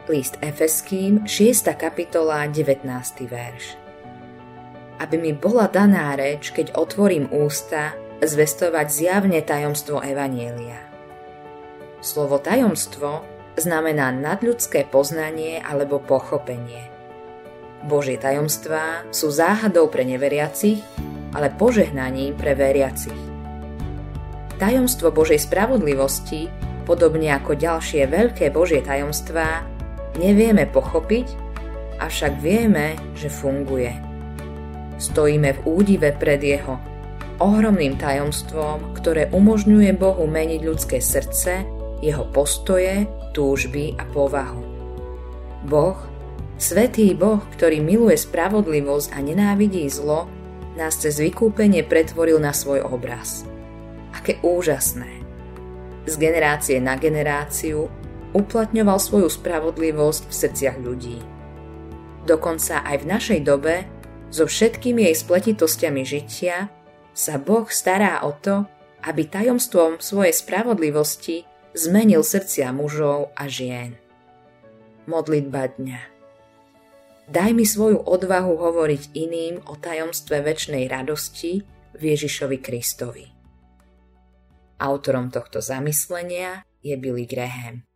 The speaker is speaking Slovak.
List Efeským, 6. kapitola, 19. verš. Aby mi bola daná reč, keď otvorím ústa, zvestovať zjavne tajomstvo evanjelia. Slovo tajomstvo znamená nadľudské poznanie alebo pochopenie. Božie tajomstvá sú záhadou pre neveriacich, ale požehnaním pre veriacich. Tajomstvo Božej spravodlivosti, podobne ako ďalšie veľké Božie tajomstvá, nevieme pochopiť, avšak vieme, že funguje. Stojíme v údive pred jeho ohromným tajomstvom, ktoré umožňuje Bohu meniť ľudské srdce, jeho postoje, túžby a povahu. Boh, svätý Boh, ktorý miluje spravodlivosť a nenávidí zlo, nás cez vykúpenie pretvoril na svoj obraz. Aké úžasné! Z generácie na generáciu uplatňoval svoju spravodlivosť v srdciach ľudí. Dokonca aj v našej dobe, so všetkými jej spletitosťami žitia, sa Boh stará o to, aby tajomstvom svojej spravodlivosti zmenil srdcia mužov a žien. Modlitba dňa. Daj mi svoju odvahu hovoriť iným o tajomstve večnej radosti v Ježišovi Kristovi. Autorom tohto zamyslenia je Billy Graham.